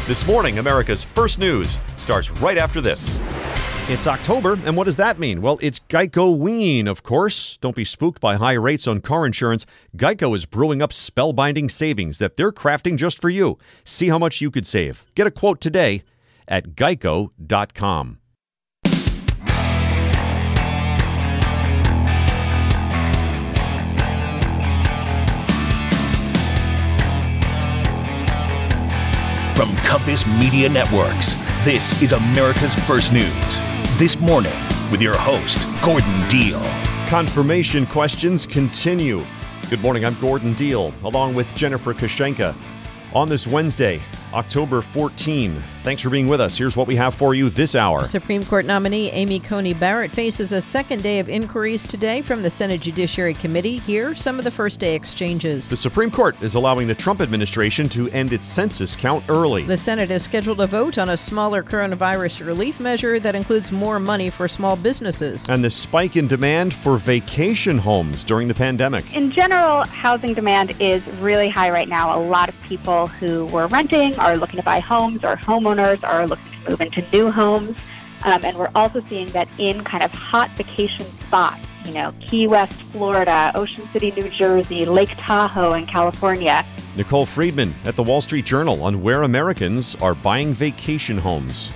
This morning, America's first news starts right after this. It's October, and what does that mean? Well, it's Geico-ween, of course. Don't be spooked by high rates on car insurance. Geico is brewing up spellbinding savings that they're crafting just for you. See how much you could save. Get a quote today at geico.com. From Compass Media Networks, this is America's First News. This morning, with your host, Gordon Deal. Confirmation questions continue. Good morning, I'm Gordon Deal, along with Jennifer Kashenka. On this Wednesday, October 14. Thanks for being with us. Here's what we have for you this hour. Supreme Court nominee Amy Coney Barrett faces a second day of inquiries today from the Senate Judiciary Committee. Here are some of the first day exchanges. The Supreme Court is allowing the Trump administration to end its census count early. The Senate has scheduled a vote on a smaller coronavirus relief measure that includes more money for small businesses. And the spike in demand for vacation homes during the pandemic. In general, housing demand is really high right now. A lot of people who were renting are looking to buy homes, or homeowners are looking to move into new homes. And we're also seeing that in kind of hot vacation spots, Key West, Florida, Ocean City, New Jersey, Lake Tahoe in California. Nicole Friedman at the Wall Street Journal on where Americans are buying vacation homes.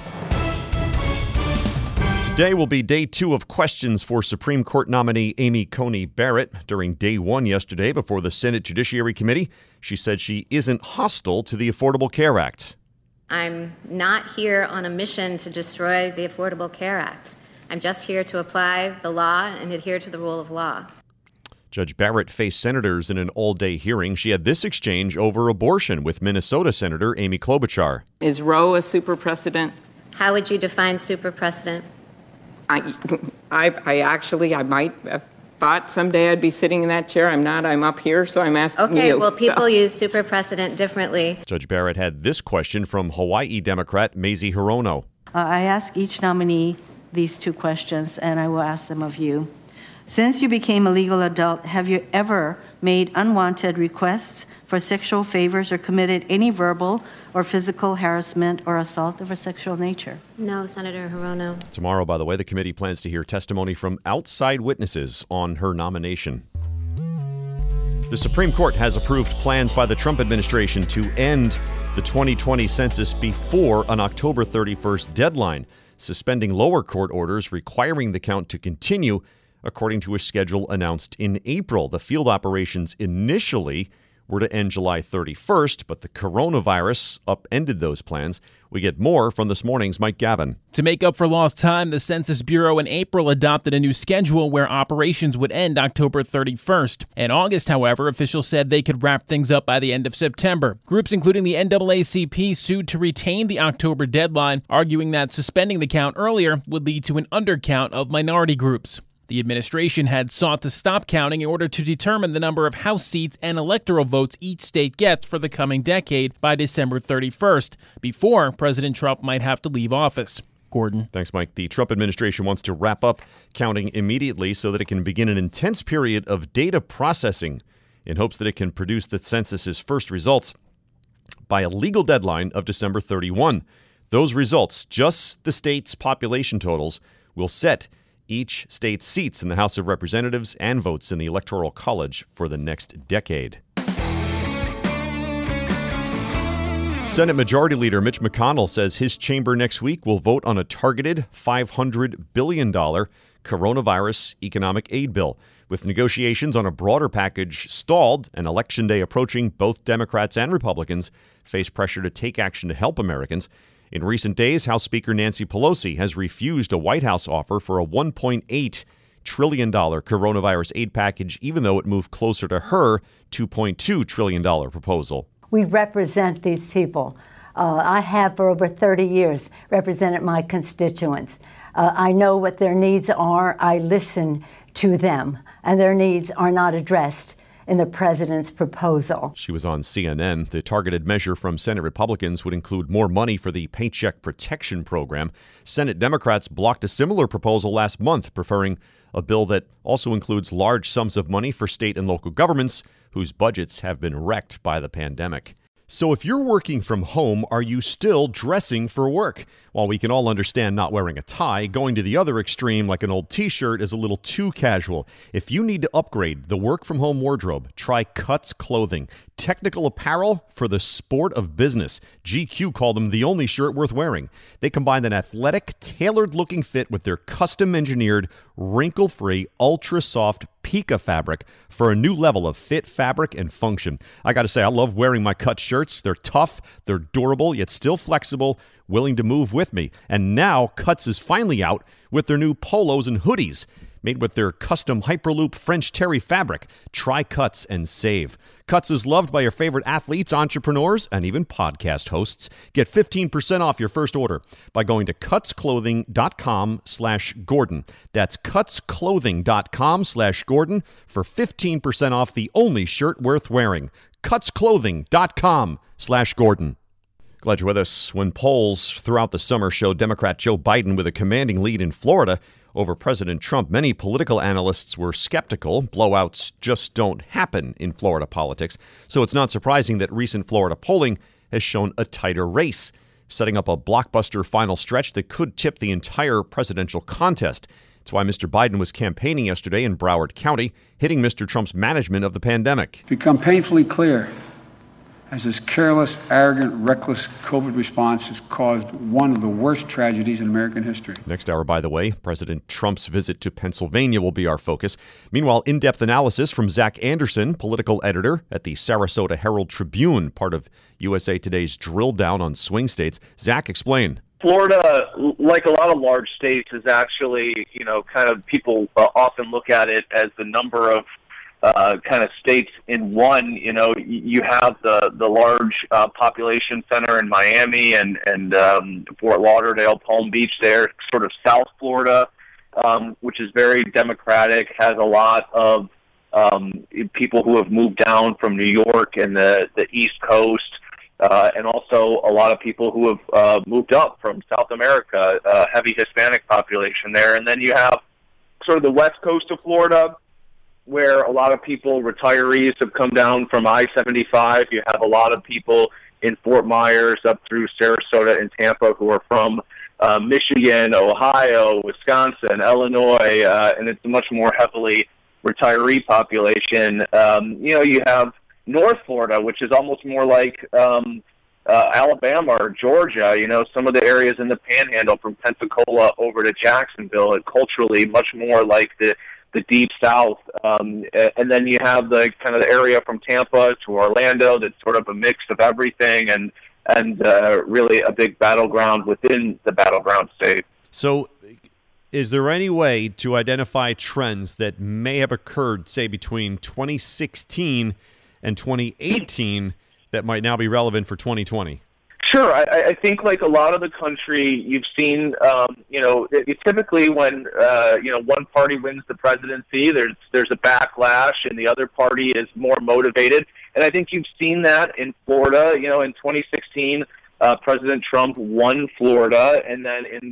Today will be day 2 of questions for Supreme Court nominee Amy Coney Barrett. During day 1 yesterday before the Senate Judiciary Committee, she said she isn't hostile to the Affordable Care Act. I'm not here on a mission to destroy the Affordable Care Act. I'm just here to apply the law and adhere to the rule of law. Judge Barrett faced senators in an all-day hearing. She had this exchange over abortion with Minnesota Senator Amy Klobuchar. Is Roe a super precedent? How would you define super precedent? I might have thought someday I'd be sitting in that chair. I'm not. I'm up here, so I'm asking you. Okay, well, people use super precedent differently. Judge Barrett had this question from Hawaii Democrat Mazie Hirono. I ask each nominee these 2 questions, and I will ask them of you. Since you became a legal adult, have you ever made unwanted requests for sexual favors or committed any verbal or physical harassment or assault of a sexual nature? No, Senator Hirono. Tomorrow, by the way, the committee plans to hear testimony from outside witnesses on her nomination. The Supreme Court has approved plans by the Trump administration to end the 2020 census before an October 31st deadline, suspending lower court orders requiring the count to continue, according to a schedule announced in April. The field operations initially were to end July 31st, but the coronavirus upended those plans. We get more from this morning's Mike Gavin. To make up for lost time, the Census Bureau in April adopted a new schedule where operations would end October 31st. In August, however, officials said they could wrap things up by the end of September. Groups including the NAACP sued to retain the October deadline, arguing that suspending the count earlier would lead to an undercount of minority groups. The administration had sought to stop counting in order to determine the number of House seats and electoral votes each state gets for the coming decade by December 31st, before President Trump might have to leave office. Gordon. Thanks, Mike. The Trump administration wants to wrap up counting immediately so that it can begin an intense period of data processing in hopes that it can produce the census's first results by a legal deadline of December 31. Those results, just the state's population totals, will set each state's seats in the House of Representatives and votes in the Electoral College for the next decade. Senate Majority Leader Mitch McConnell says his chamber next week will vote on a targeted $500 billion coronavirus economic aid bill. With negotiations on a broader package stalled and Election Day approaching, both Democrats and Republicans face pressure to take action to help Americans. In recent days, House Speaker Nancy Pelosi has refused a White House offer for a $1.8 trillion coronavirus aid package, even though it moved closer to her $2.2 trillion proposal. We represent these people. I have for over 30 years represented my constituents. I know what their needs are. I listen to them, and their needs are not addressed in the president's proposal. She was on CNN. The targeted measure from Senate Republicans would include more money for the Paycheck Protection Program. Senate Democrats blocked a similar proposal last month, preferring a bill that also includes large sums of money for state and local governments whose budgets have been wrecked by the pandemic. So if you're working from home, are you still dressing for work? While we can all understand not wearing a tie, going to the other extreme like an old t-shirt is a little too casual. If you need to upgrade the work-from-home wardrobe, try Cuts Clothing. Technical apparel for the sport of business. GQ called them the only shirt worth wearing. They combine an athletic, tailored-looking fit with their custom-engineered, wrinkle-free, ultra-soft Pika fabric for a new level of fit, fabric, and function. I got to say, I love wearing my Cuts shirts. They're tough, they're durable, yet still flexible, willing to move with me. And now Cuts is finally out with their new polos and hoodies made with their custom Hyperloop French terry fabric. Try Cuts and save. Cuts is loved by your favorite athletes, entrepreneurs, and even podcast hosts. Get 15% off your first order by going to cutsclothing.com/Gordon. That's cutsclothing.com/Gordon for 15% off the only shirt worth wearing. cutsclothing.com/Gordon. Glad you're with us. When polls throughout the summer showed Democrat Joe Biden with a commanding lead in Florida over President Trump, many political analysts were skeptical. Blowouts just don't happen in Florida politics. So it's not surprising that recent Florida polling has shown a tighter race, setting up a blockbuster final stretch that could tip the entire presidential contest. It's why Mr. Biden was campaigning yesterday in Broward County, hitting Mr. Trump's management of the pandemic. It's become painfully clear as this careless, arrogant, reckless COVID response has caused one of the worst tragedies in American history. Next hour, by the way, President Trump's visit to Pennsylvania will be our focus. Meanwhile, in-depth analysis from Zach Anderson, political editor at the Sarasota Herald Tribune, part of USA Today's drill down on swing states. Zach, explain. Florida, like a lot of large states, is actually, kind of people often look at it as the number of kind of states in one. You have the large population center in Miami and Fort Lauderdale, Palm Beach there, sort of South Florida, which is very Democratic, has a lot of people who have moved down from New York and the East Coast, and also a lot of people who have moved up from South America, heavy Hispanic population there. And then you have sort of the west coast of Florida, where a lot of people, retirees, have come down from I-75. You have a lot of people in Fort Myers up through Sarasota and Tampa who are from Michigan, Ohio, Wisconsin, Illinois, and it's a much more heavily retiree population. You have North Florida, which is almost more like Alabama or Georgia, some of the areas in the Panhandle from Pensacola over to Jacksonville, and culturally much more like the Deep South. And then you have the kind of the area from Tampa to Orlando that's sort of a mix of everything and really a big battleground within the battleground state. So is there any way to identify trends that may have occurred, say, between 2016 and 2018 that might now be relevant for 2020? Sure. I think like a lot of the country, you've seen, typically when, one party wins the presidency, there's a backlash and the other party is more motivated. And I think you've seen that in Florida. In 2016, President Trump won Florida. And then in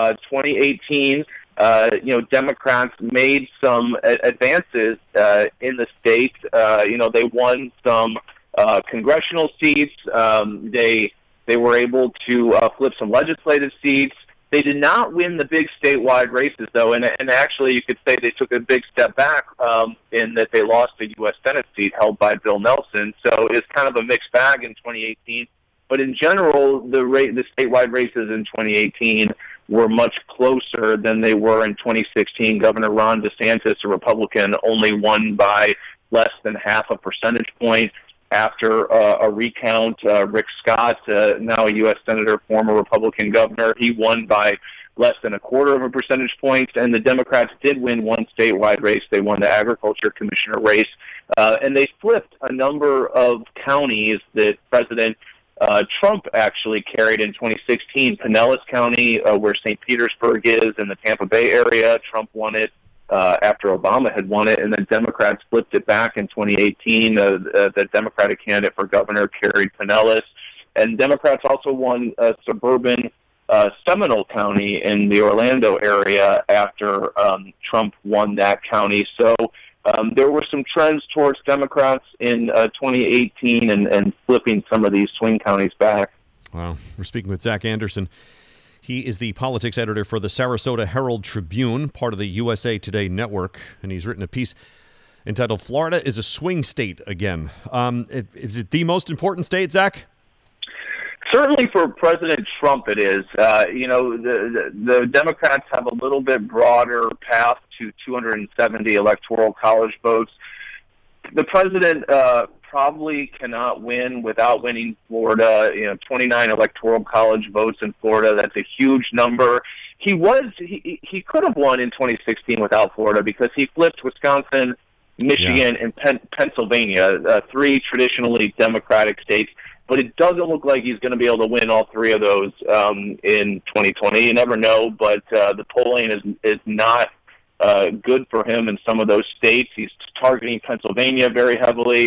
2018, Democrats made some advances in the state. They won some congressional seats. They were able to flip some legislative seats. They did not win the big statewide races, though, and actually you could say they took a big step back in that they lost a U.S. Senate seat held by Bill Nelson. So it's kind of a mixed bag in 2018. But in general, the statewide races in 2018 were much closer than they were in 2016. Governor Ron DeSantis, a Republican, only won by less than half a percentage point. After a recount, Rick Scott, now a U.S. Senator, former Republican governor, he won by less than a quarter of a percentage point. And the Democrats did win one statewide race. They won the Agriculture Commissioner race. And they flipped a number of counties that President Trump actually carried in 2016. Pinellas County, where St. Petersburg is, in the Tampa Bay area, Trump won it after Obama had won it, and then Democrats flipped it back in 2018. The Democratic candidate for governor carried Pinellas, and Democrats also won suburban Seminole County in the Orlando area after Trump won that county. So there were some trends towards Democrats in 2018 and flipping some of these swing counties back. Wow. We're speaking with Zach Anderson. He is the politics editor for the Sarasota Herald Tribune, part of the USA Today network, and he's written a piece entitled "Florida is a Swing State Again." Is it the most important state, Zach? Certainly for President Trump it is. The Democrats have a little bit broader path to 270 electoral college votes. The president probably cannot win without winning Florida. 29 electoral college votes in Florida. That's a huge number. He could have won in 2016 without Florida because he flipped Wisconsin, Michigan, and Pennsylvania, three traditionally Democratic states. But it doesn't look like he's going to be able to win all three of those in 2020. You never know, but the polling is not good for him in some of those states. He's targeting Pennsylvania very heavily.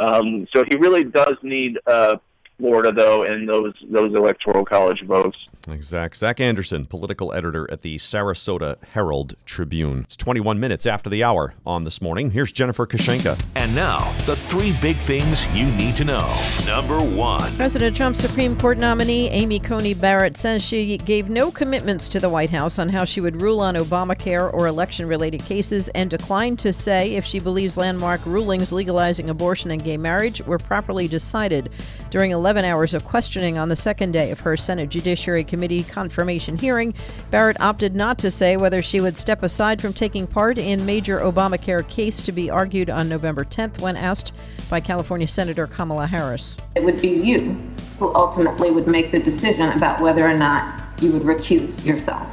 So he really does need Florida, though, and those electoral college votes. Exactly. Zach Anderson, political editor at the Sarasota Herald Tribune. It's 21 minutes after the hour on This Morning. Here's Jennifer Kashenka. And now, the three big things you need to know. Number one. President Trump's Supreme Court nominee, Amy Coney Barrett, says she gave no commitments to the White House on how she would rule on Obamacare or election-related cases and declined to say if she believes landmark rulings legalizing abortion and gay marriage were properly decided. During 11 hours of questioning on the second day of her Senate Judiciary Committee confirmation hearing, Barrett opted not to say whether she would step aside from taking part in major Obamacare case to be argued on November 10th when asked by California Senator Kamala Harris. It would be you who ultimately would make the decision about whether or not you would recuse yourself.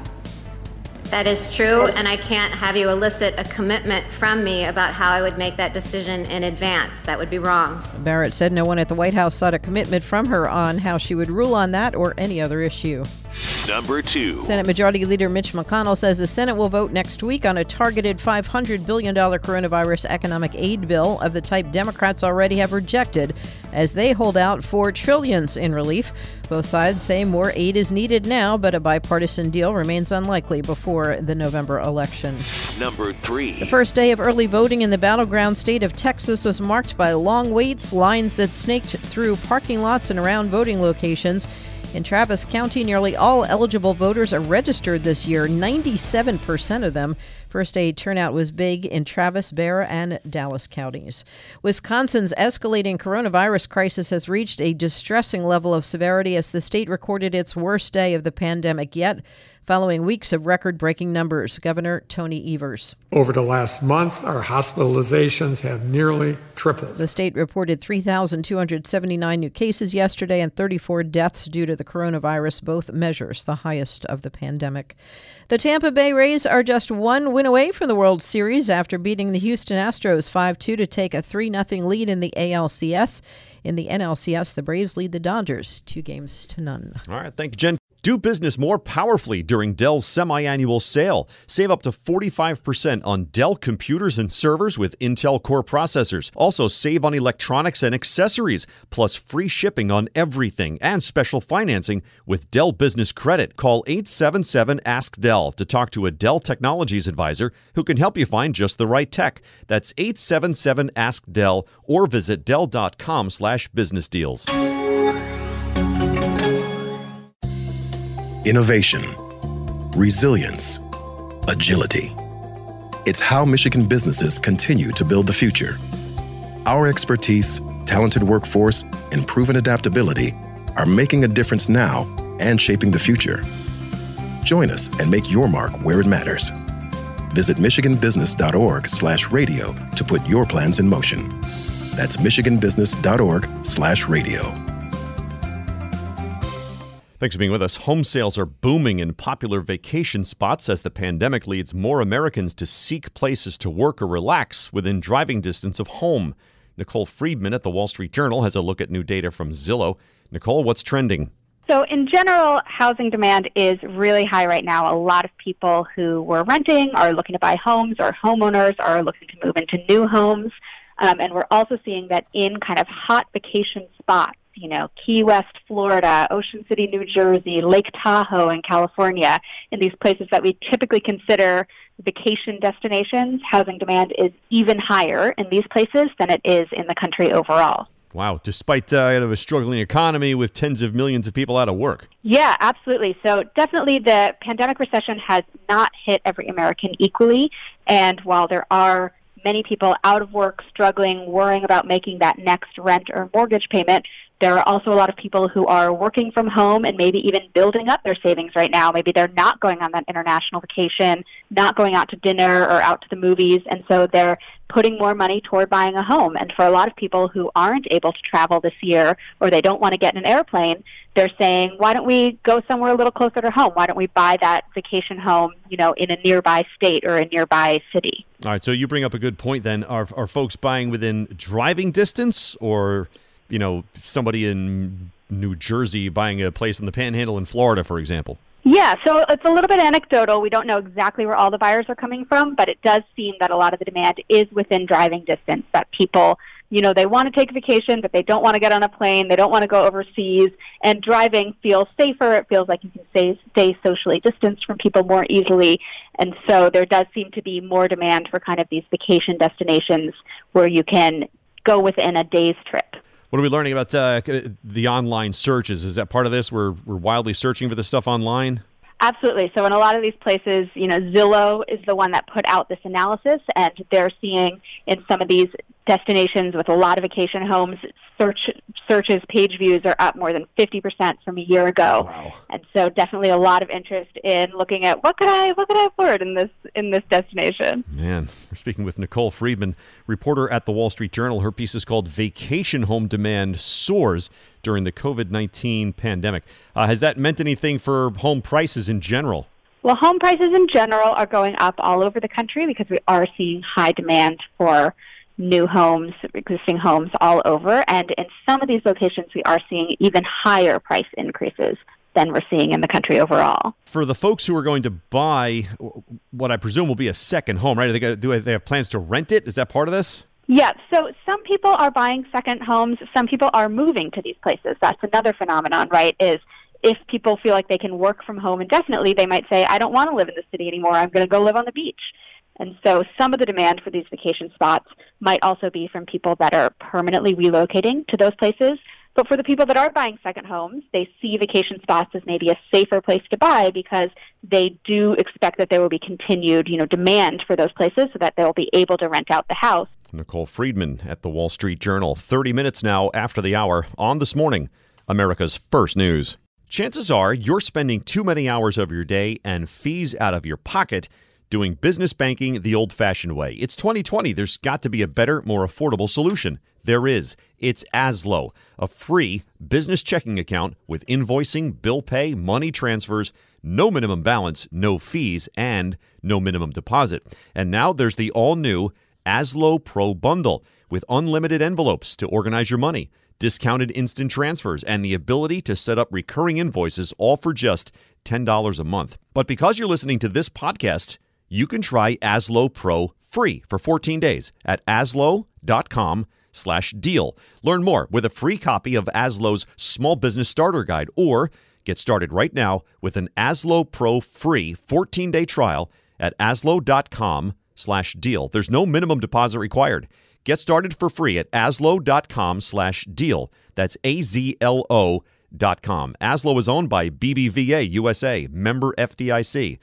That is true, and I can't have you elicit a commitment from me about how I would make that decision in advance. That would be wrong. Barrett said no one at the White House sought a commitment from her on how she would rule on that or any other issue. Number two. Senate Majority Leader Mitch McConnell says the Senate will vote next week on a targeted $500 billion coronavirus economic aid bill of the type Democrats already have rejected as they hold out for trillions in relief. Both sides say more aid is needed now, but a bipartisan deal remains unlikely before the November election. Number three. The first day of early voting in the battleground state of Texas was marked by long waits, lines that snaked through parking lots and around voting locations. In Travis County, nearly all eligible voters are registered this year, 97% of them. First day turnout was big in Travis, Bexar, and Dallas counties. Wisconsin's escalating coronavirus crisis has reached a distressing level of severity as the state recorded its worst day of the pandemic yet, following weeks of record-breaking numbers. Governor Tony Evers. Over the last month, our hospitalizations have nearly tripled. The state reported 3,279 new cases yesterday and 34 deaths due to the coronavirus, both measures the highest of the pandemic. The Tampa Bay Rays are just one win away from the World Series after beating the Houston Astros 5-2 to take a 3-0 lead in the ALCS. In the NLCS, the Braves lead the Dodgers 2-0. All right, thank you, Jen. Do business more powerfully during Dell's semi-annual sale. Save up to 45% on Dell computers and servers with Intel Core processors. Also save on electronics and accessories, plus free shipping on everything and special financing with Dell Business Credit. Call 877-ASK-DELL to talk to a Dell Technologies advisor who can help you find just the right tech. That's 877-ASK-DELL or visit Dell.com/business deals. Innovation, resilience, agility. It's how Michigan businesses continue to build the future. Our expertise, talented workforce, and proven adaptability are making a difference now and shaping the future. Join us and make your mark where it matters. Visit michiganbusiness.org/radio to put your plans in motion. That's michiganbusiness.org/radio. Thanks for being with us. Home sales are booming in popular vacation spots as the pandemic leads more Americans to seek places to work or relax within driving distance of home. Nicole Friedman at the Wall Street Journal has a look at new data from Zillow. Nicole, what's trending? So in general, housing demand is really high right now. A lot of people who were renting are looking to buy homes, or homeowners are looking to move into new homes. And we're also seeing that in kind of hot vacation spots, Key West, Florida, Ocean City, New Jersey, Lake Tahoe in California, in these places that we typically consider vacation destinations, housing demand is even higher in these places than it is in the country overall. Wow, despite a struggling economy with tens of millions of people out of work. Yeah, absolutely. So definitely the pandemic recession has not hit every American equally. And while there are many people out of work, struggling, worrying about making that next rent or mortgage payment, there are also a lot of people who are working from home and maybe even building up their savings right now. Maybe they're not going on that international vacation, not going out to dinner or out to the movies, and so they're putting more money toward buying a home. And for a lot of people who aren't able to travel this year or they don't want to get in an airplane, they're saying, why don't we go somewhere a little closer to home? Why don't we buy that vacation home, in a nearby state or a nearby city? All right, so you bring up a good point then. Are folks buying within driving distance, or somebody in New Jersey buying a place in the Panhandle in Florida, for example? Yeah, so it's a little bit anecdotal. We don't know exactly where all the buyers are coming from, but it does seem that a lot of the demand is within driving distance, that people, they want to take a vacation, but they don't want to get on a plane, they don't want to go overseas, and driving feels safer. It feels like you can stay socially distanced from people more easily, and so there does seem to be more demand for kind of these vacation destinations where you can go within a day's trip. What are we learning about the online searches? Is that part of this? We're wildly searching for this stuff online? Absolutely. So in a lot of these places, Zillow is the one that put out this analysis, and they're seeing in some of these destinations with a lot of vacation homes, searches, page views are up more than 50% from a year ago. Wow. And so definitely a lot of interest in looking at what could I afford in this destination. Man, we're speaking with Nicole Friedman, reporter at the Wall Street Journal. Her piece is called Vacation Home Demand Soars During the COVID-19 Pandemic. Has that meant anything for home prices in general? Well, home prices in general are going up all over the country because we are seeing high demand for new homes, existing homes all over. And in some of these locations, we are seeing even higher price increases than we're seeing in the country overall. For the folks who are going to buy what I presume will be a second home, right? Do they have plans to rent it? Is that part of this? Yeah, so some people are buying second homes. Some people are moving to these places. That's another phenomenon, right, is if people feel like they can work from home indefinitely, they might say, I don't want to live in the city anymore. I'm going to go live on the beach. And so some of the demand for these vacation spots might also be from people that are permanently relocating to those places. But for the people that are buying second homes, they see vacation spots as maybe a safer place to buy because they do expect that there will be continued, demand for those places so that they'll be able to rent out the house. Nicole Friedman at the Wall Street Journal. 30 minutes now after the hour on This Morning, America's First News. Chances are you're spending too many hours of your day and fees out of your pocket doing business banking the old-fashioned way. It's 2020. There's got to be a better, more affordable solution. There is. It's Azlo, a free business checking account with invoicing, bill pay, money transfers, no minimum balance, no fees, and no minimum deposit. And now there's the all-new Azlo Pro Bundle with unlimited envelopes to organize your money, discounted instant transfers, and the ability to set up recurring invoices, all for just $10 a month. But because you're listening to this podcast, you can try Azlo Pro free for 14 days at azlo.com/deal. Learn more with a free copy of Azlo's Small Business Starter Guide, or get started right now with an Azlo Pro free 14-day trial at azlo.com/deal. There's no minimum deposit required. Get started for free at azlo.com/deal. That's AZLO.com. Azlo is owned by BBVA USA, member FDIC.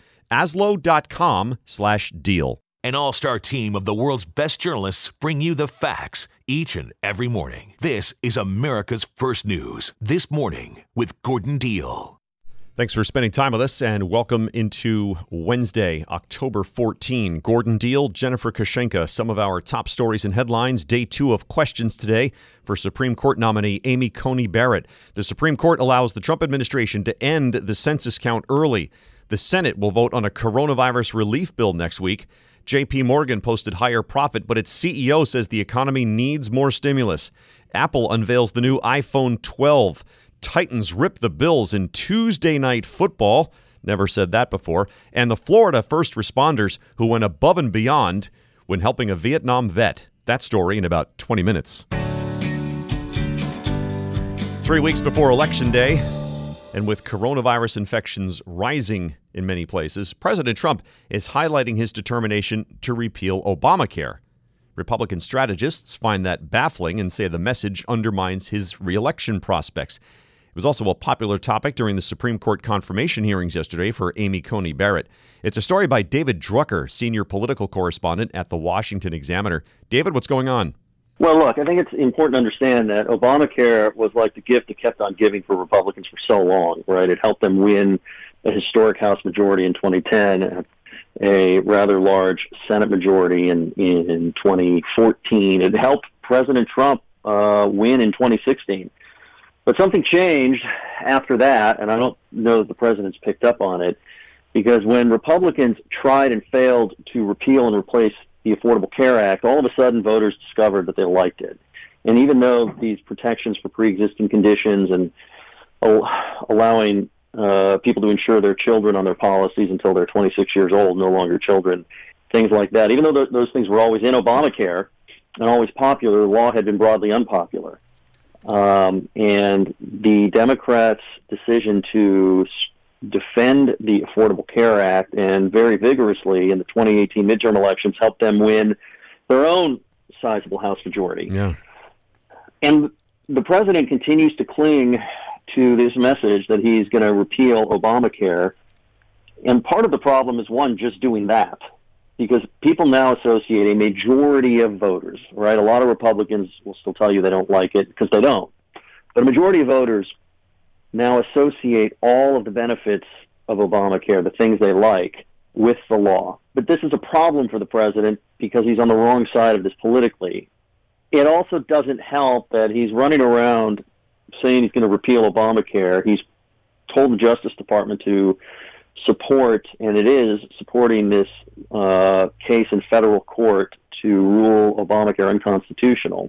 Azlo.com/deal. An all-star team of the world's best journalists bring you the facts each and every morning. This is America's First News. This Morning with Gordon Deal. Thanks for spending time with us, and welcome into Wednesday, October 14. Gordon Deal, Jennifer Koshenka, some of our top stories and headlines. Day 2 of questions today for Supreme Court nominee Amy Coney Barrett. The Supreme Court allows the Trump administration to end the census count early. The Senate will vote on a coronavirus relief bill next week. J.P. Morgan posted higher profit, but its CEO says the economy needs more stimulus. Apple unveils the new iPhone 12. Titans rip the Bills in Tuesday Night Football. Never said that before. And the Florida first responders who went above and beyond when helping a Vietnam vet. That story in about 20 minutes. 3 weeks before Election Day, and with coronavirus infections rising in many places, President Trump is highlighting his determination to repeal Obamacare. Republican strategists find that baffling and say the message undermines his re-election prospects. It was also a popular topic during the Supreme Court confirmation hearings yesterday for Amy Coney Barrett. It's a story by David Drucker, senior political correspondent at the Washington Examiner. David, what's going on? Well, look, I think it's important to understand that Obamacare was like the gift that kept on giving for Republicans for so long, right? It helped them win a historic House majority in 2010, a rather large Senate majority in 2014. It helped President Trump win in 2016. But something changed after that, and I don't know that the president's picked up on it, because when Republicans tried and failed to repeal and replace the Affordable Care Act, all of a sudden voters discovered that they liked it. And even though these protections for pre-existing conditions and allowing people to insure their children on their policies until they're 26 years old, no longer children, things like that, even though those things were always in Obamacare and always popular, the law had been broadly unpopular. And the Democrats' decision to defend the Affordable Care Act and very vigorously in the 2018 midterm elections helped them win their own sizable House majority. Yeah. And the president continues to cling to this message that he's going to repeal Obamacare. And part of the problem is, one, just doing that. Because people now associate a majority of voters, right? A lot of Republicans will still tell you they don't like it because they don't. But a majority of voters now associate all of the benefits of Obamacare, the things they like, with the law. But this is a problem for the president because he's on the wrong side of this politically. It also doesn't help that he's running around saying he's going to repeal Obamacare. He's told the Justice Department to support, and it is supporting this case in federal court to rule Obamacare unconstitutional.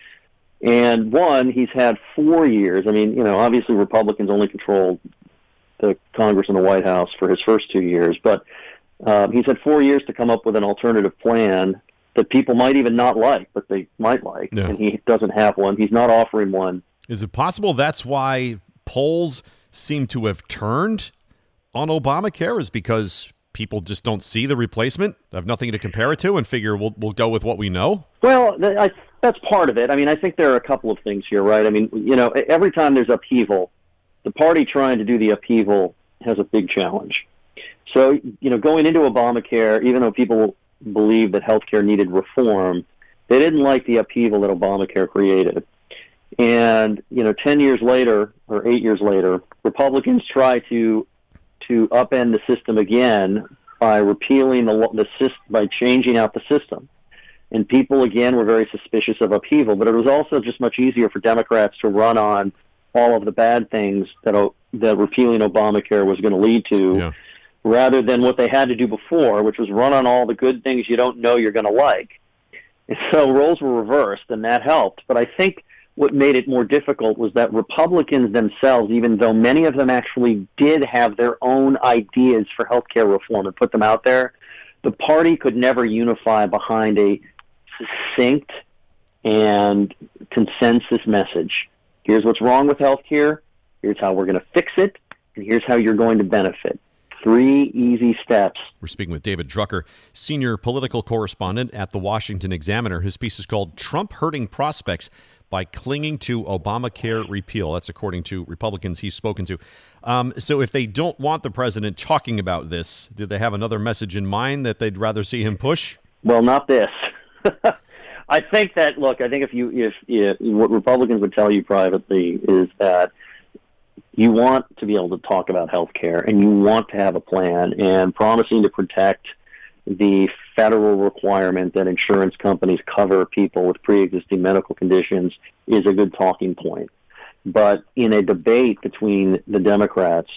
And one, he's had 4 years. I mean, obviously Republicans only controlled the Congress and the White House for his first 2 years, but he's had 4 years to come up with an alternative plan that people might even not like, but they might like, and he doesn't have one. He's not offering one. Is it possible that's why polls seem to have turned on Obamacare, is because people just don't see the replacement, have nothing to compare it to, and figure we'll go with what we know? Well, that's part of it. I mean, I think there are a couple of things here, right? I mean, every time there's upheaval, the party trying to do the upheaval has a big challenge. So, going into Obamacare, even though people believed that healthcare needed reform, they didn't like the upheaval that Obamacare created. And, 10 years later, or 8 years later, Republicans try to upend the system again by repealing by changing out the system. And people, again, were very suspicious of upheaval, but it was also just much easier for Democrats to run on all of the bad things that repealing Obamacare was going to lead to, rather than what they had to do before, which was run on all the good things you don't know you're going to like. And so roles were reversed, and that helped. But I think what made it more difficult was that Republicans themselves, even though many of them actually did have their own ideas for healthcare reform and put them out there, the party could never unify behind a succinct and consensus message. Here's what's wrong with healthcare, here's how we're going to fix it, and here's how you're going to benefit. 3 easy steps. We're speaking with David Drucker, senior political correspondent at the Washington Examiner. His piece is called Trump Hurting Prospects by Clinging to Obamacare Repeal. That's according to Republicans he's spoken to. So if they don't want the president talking about this, do they have another message in mind that they'd rather see him push? Well, not this. I think if what Republicans would tell you privately is that you want to be able to talk about health care and you want to have a plan, and promising to protect the federal requirement that insurance companies cover people with pre-existing medical conditions is a good talking point. But in a debate between the Democrats,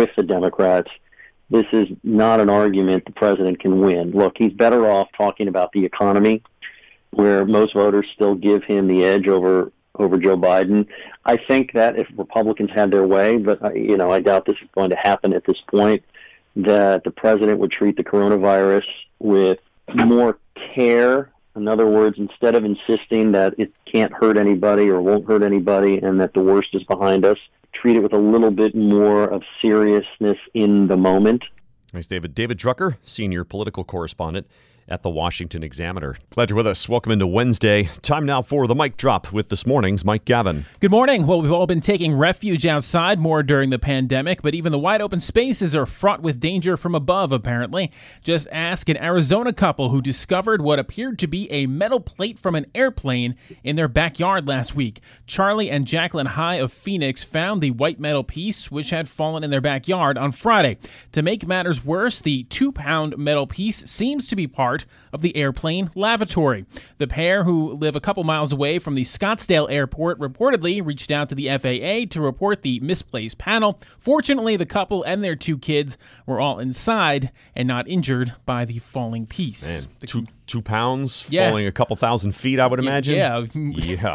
this is not an argument the president can win. Look, he's better off talking about the economy, where most voters still give him the edge over Joe Biden. I think that if Republicans had their way, but I doubt this is going to happen at this point, that the president would treat the coronavirus with more care In other words, instead of insisting that it can't hurt anybody or won't hurt anybody and that the worst is behind us, treat it with a little bit more of seriousness in the moment. Thanks, David. David Drucker, senior political correspondent at the Washington Examiner. Glad you're with us. Welcome into Wednesday. Time now for the Mic Drop with this morning's Mike Gavin. Good morning. Well, we've all been taking refuge outside more during the pandemic, but even the wide open spaces are fraught with danger from above, apparently. Just ask an Arizona couple who discovered what appeared to be a metal plate from an airplane in their backyard last week. Charlie and Jacqueline High of Phoenix found the white metal piece, which had fallen in their backyard on Friday. To make matters worse, the 2-pound metal piece seems to be part of the airplane lavatory. The pair, who live a couple miles away from the Scottsdale airport, reportedly reached out to the FAA to report the misplaced panel. Fortunately, the couple and their 2 kids were all inside and not injured by the falling piece. Man, 2 pounds falling a couple thousand feet, I would imagine. Yeah.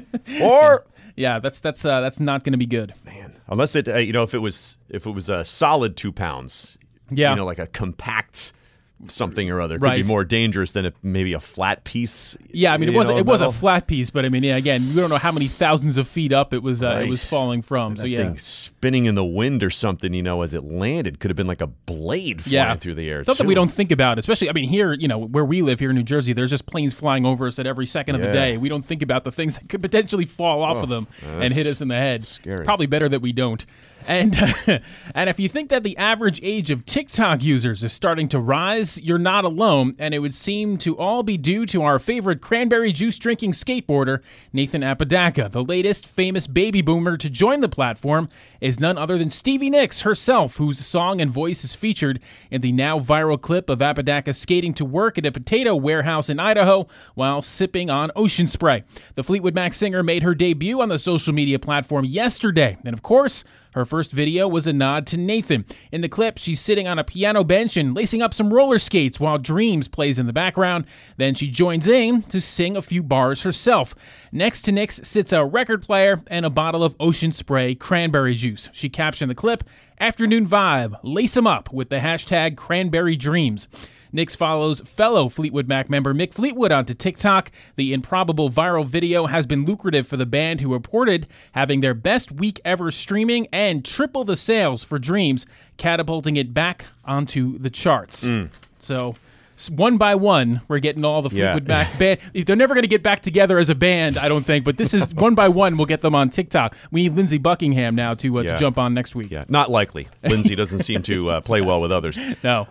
Or yeah, that's not going to be good. Man, unless it if it was a solid 2 pounds. Yeah. Like a compact something or other could be more dangerous than maybe a flat piece. Yeah, I mean, it was a flat piece, but I mean, again, we don't know how many thousands of feet up it was falling from. And that thing spinning in the wind or something, as it landed, could have been like a blade flying through the air. Something we don't think about, especially, I mean, here, where we live here in New Jersey, there's just planes flying over us at every second of the day. We don't think about the things that could potentially fall off of them and hit us in the head. Scary. Probably better that we don't. And if you think that the average age of TikTok users is starting to rise, you're not alone, and it would seem to all be due to our favorite cranberry juice drinking skateboarder, Nathan Apodaca. The latest famous baby boomer to join the platform is none other than Stevie Nicks herself, whose song and voice is featured in the now viral clip of Apodaca skating to work at a potato warehouse in Idaho while sipping on ocean spray. The Fleetwood Mac singer made her debut on the social media platform yesterday, and of course, her first video was a nod to Nathan. In the clip, she's sitting on a piano bench and lacing up some roller skates while Dreams plays in the background. Then she joins in to sing a few bars herself. Next to Nicks sits a record player and a bottle of ocean spray cranberry juice. She captioned the clip, "Afternoon vibe, lace 'em up," with the hashtag Cranberry Dreams. Nicks follows fellow Fleetwood Mac member Mick Fleetwood onto TikTok. The improbable viral video has been lucrative for the band, who reported having their best week ever streaming and triple the sales for Dreams, catapulting it back onto the charts. So, one by one, we're getting all the Fleetwood Mac band. They're never going to get back together as a band, I don't think, but this is one by one, we'll get them on TikTok. We need Lindsey Buckingham now to jump on next week. Yeah, not likely. Lindsey doesn't seem to play well with others. No.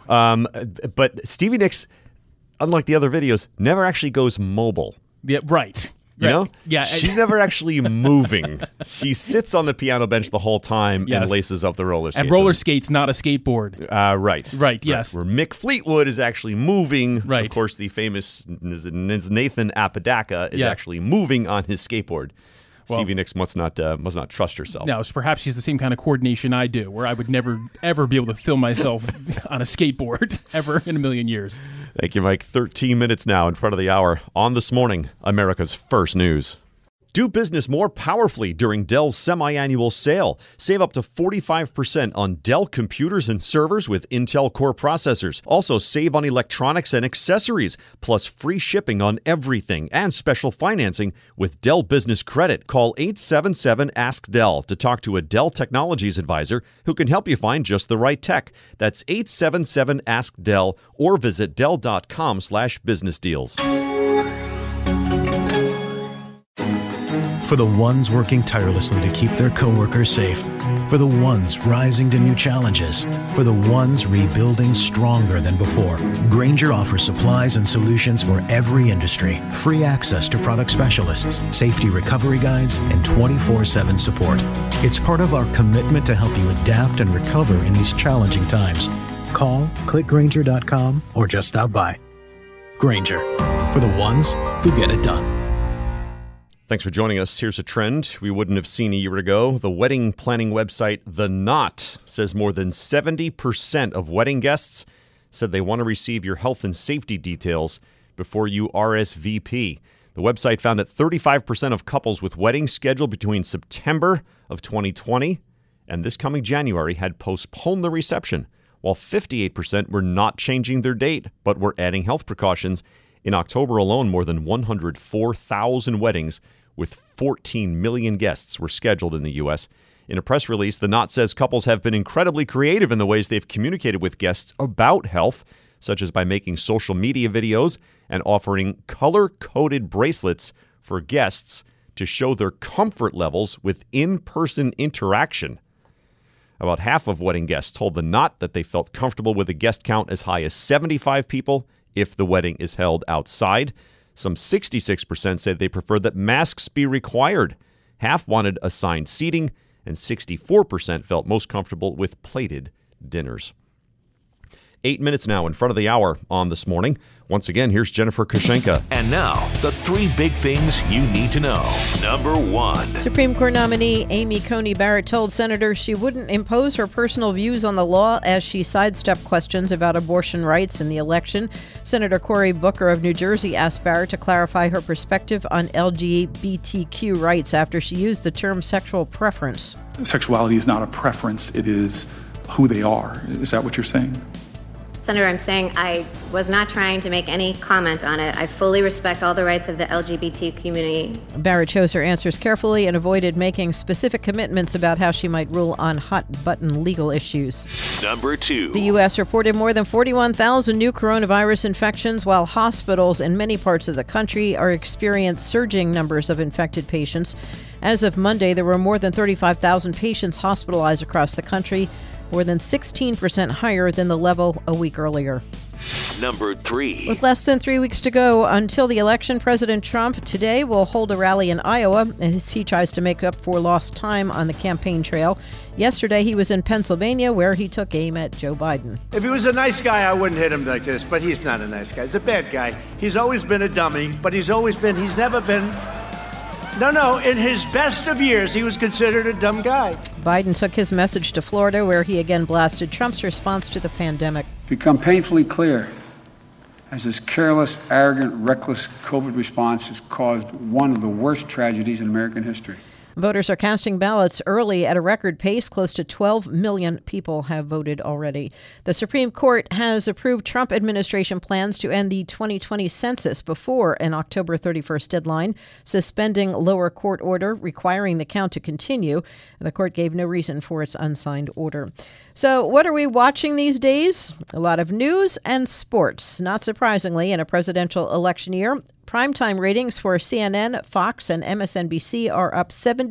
But Stevie Nicks, unlike the other videos, never actually goes mobile. Yeah, right. You know? Yeah. She's never actually moving. She sits on the piano bench the whole time and laces up the roller skates. And roller skates, not a skateboard. Right. Right, yes. Where Mick Fleetwood is actually moving. Right. Of course, the famous Nathan Apodaca is actually moving on his skateboard. Stevie Nicks must not trust herself. No, perhaps she's the same kind of coordination I do, where I would never, ever be able to film myself on a skateboard, ever in a million years. Thank you, Mike. 13 minutes now in front of the hour on This Morning, America's First News. Do business more powerfully during Dell's semi-annual sale. Save up to 45% on Dell computers and servers with Intel Core processors. Also save on electronics and accessories, plus free shipping on everything and special financing with Dell Business Credit. Call 877-ASK-DELL to talk to a Dell Technologies advisor who can help you find just the right tech. That's 877-ASK-DELL or visit Dell.com/business deals. For the ones working tirelessly to keep their coworkers safe. For the ones rising to new challenges. For the ones rebuilding stronger than before. Grainger offers supplies and solutions for every industry. Free access to product specialists, safety recovery guides, and 24/7 support. It's part of our commitment to help you adapt and recover in these challenging times. Call, click Grainger.com, or just stop by. Grainger, for the ones who get it done. Thanks for joining us. Here's a trend we wouldn't have seen a year ago. The wedding planning website The Knot says more than 70% of wedding guests said they want to receive your health and safety details before you RSVP. The website found that 35% of couples with weddings scheduled between September of 2020 and this coming January had postponed the reception, while 58% were not changing their date but were adding health precautions. In October alone, more than 104,000 weddings with 14 million guests were scheduled in the U.S. In a press release, the Knot says couples have been incredibly creative in the ways they've communicated with guests about health, such as by making social media videos and offering color-coded bracelets for guests to show their comfort levels with in-person interaction. About half of wedding guests told the Knot that they felt comfortable with a guest count as high as 75 people if the wedding is held outside. Some 66% said they preferred that masks be required. Half wanted assigned seating, and 64% felt most comfortable with plated dinners. 8 minutes now in front of the hour on This Morning. Once again, here's Jennifer Kushenka. And now, the 3 big things you need to know. Number 1. Supreme Court nominee Amy Coney Barrett told senators she wouldn't impose her personal views on the law as she sidestepped questions about abortion rights in the election. Senator Cory Booker of New Jersey asked Barrett to clarify her perspective on LGBTQ rights after she used the term sexual preference. Sexuality is not a preference, it is who they are. Is that what you're saying? Senator, I'm saying I was not trying to make any comment on it. I fully respect all the rights of the LGBT community. Barrett chose her answers carefully and avoided making specific commitments about how she might rule on hot-button legal issues. Number 2. The U.S. reported more than 41,000 new coronavirus infections, while hospitals in many parts of the country are experiencing surging numbers of infected patients. As of Monday, there were more than 35,000 patients hospitalized across the country, more than 16% higher than the level a week earlier. Number 3. With less than 3 weeks to go until the election, President Trump today will hold a rally in Iowa as he tries to make up for lost time on the campaign trail. Yesterday, he was in Pennsylvania, where he took aim at Joe Biden. If he was a nice guy, I wouldn't hit him like this, but he's not a nice guy. He's a bad guy. He's always been a dummy, but he's never been... No, in his best of years, he was considered a dumb guy. Biden took his message to Florida, where he again blasted Trump's response to the pandemic. Become painfully clear as this careless, arrogant, reckless COVID response has caused one of the worst tragedies in American history. Voters are casting ballots early at a record pace. Close to 12 million people have voted already. The Supreme Court has approved Trump administration plans to end the 2020 census before an October 31st deadline, suspending lower court order requiring the count to continue. The court gave no reason for its unsigned order. So what are we watching these days? A lot of news and sports. Not surprisingly, in a presidential election year, primetime ratings for CNN, Fox, and MSNBC are up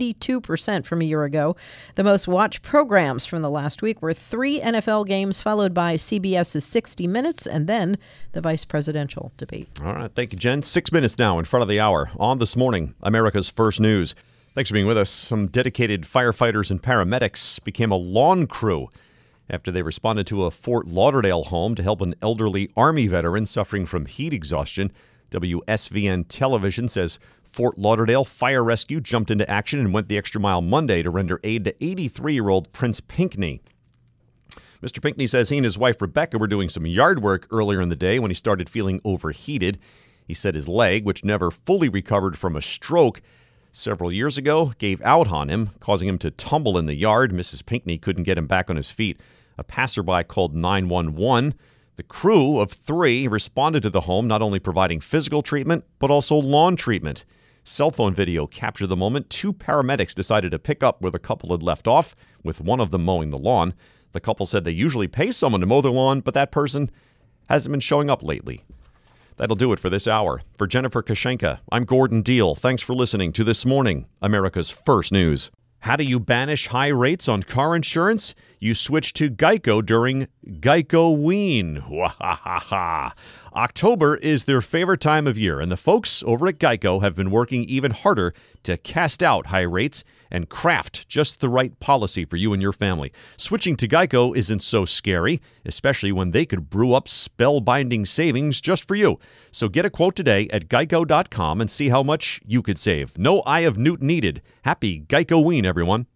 72% from a year ago. The most watched programs from the last week were 3 NFL games, followed by CBS's 60 Minutes, and then the vice presidential debate. All right. Thank you, Jen. 6 minutes now in front of the hour on This Morning, America's First News. Thanks for being with us. Some dedicated firefighters and paramedics became a lawn crew after they responded to a Fort Lauderdale home to help an elderly Army veteran suffering from heat exhaustion. WSVN Television says Fort Lauderdale Fire Rescue jumped into action and went the extra mile Monday to render aid to 83-year-old Prince Pinckney. Mr. Pinckney says he and his wife Rebecca were doing some yard work earlier in the day when he started feeling overheated. He said his leg, which never fully recovered from a stroke several years ago, gave out on him, causing him to tumble in the yard. Mrs. Pinckney couldn't get him back on his feet. A passerby called 911. The crew of 3 responded to the home, not only providing physical treatment, but also lawn treatment. Cell phone video captured the moment 2 paramedics decided to pick up where the couple had left off, with one of them mowing the lawn. The couple said they usually pay someone to mow their lawn, but that person hasn't been showing up lately. That'll do it for this hour. For Jennifer Kushenka, I'm Gordon Deal. Thanks for listening to This Morning, America's First News. How do you banish high rates on car insurance? You switch to Geico during Geico-ween. Wahahaha. October is their favorite time of year, and the folks over at Geico have been working even harder to cast out high rates and craft just the right policy for you and your family. Switching to Geico isn't so scary, especially when they could brew up spellbinding savings just for you. So get a quote today at geico.com and see how much you could save. No Eye of Newt needed. Happy Geico-ween, everyone.